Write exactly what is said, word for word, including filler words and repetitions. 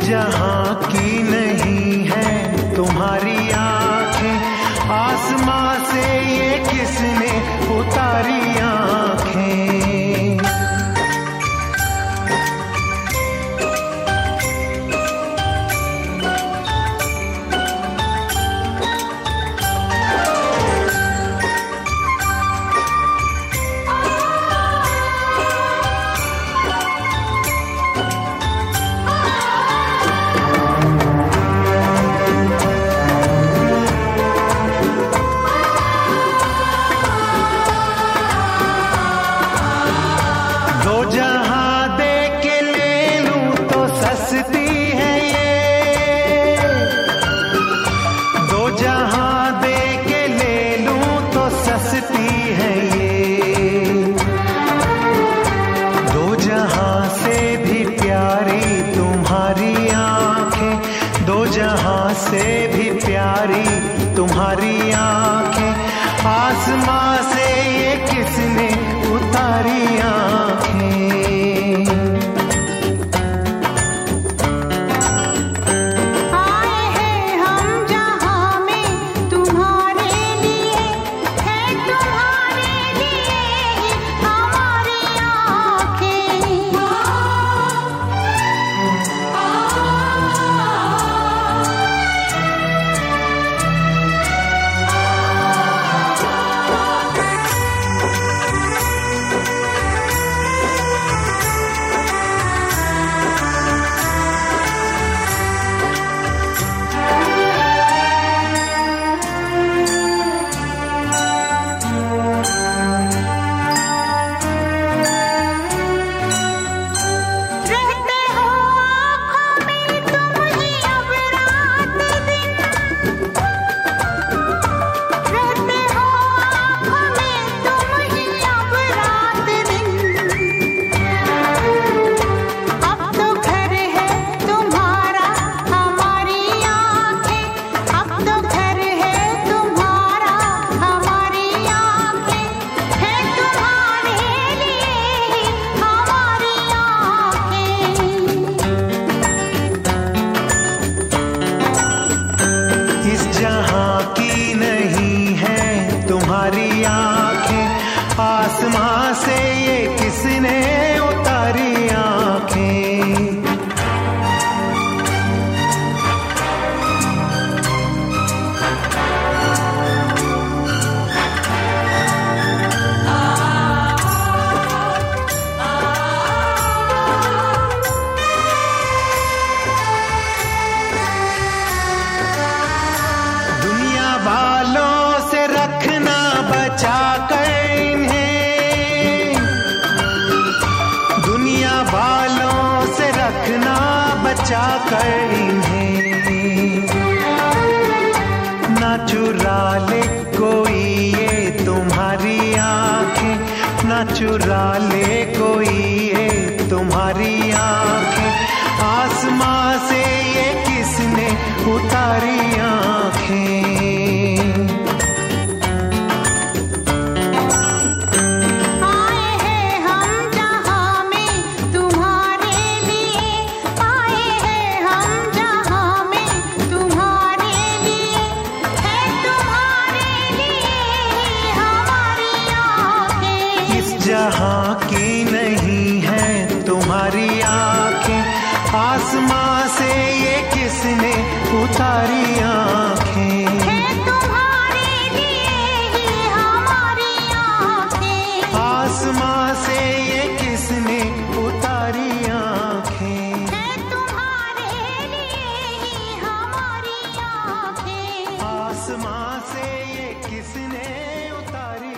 जहां की नहीं है तुम्हारी आंखें, आसमां से ये किसने उतारी आंखें। जहां से भी प्यारी तुम्हारी आंखें, आसमां से ये किसने उतारी आंखें। आसमां से ये किसने उतारी आंखें। दुनिया वालों से रखना बचा कर, बालों से रखना बचा कर इन्हें, ना चुरा ले कोई ये तुम्हारी आंखें, ना चुरा ले कोई ये तुम्हारी आंखें। आसमां से ये किसने उतारी आंखें। जहां की नहीं है तुम्हारी आंखें, आसमां से ये किसने उतारी आंखें। है तुम्हारे लिए ही हमारी आंखें, आसमां से ये किसने उतारी आंखें। है तुम्हारे लिए ही हमारी आंखें, आसमां से ये किसने उतारी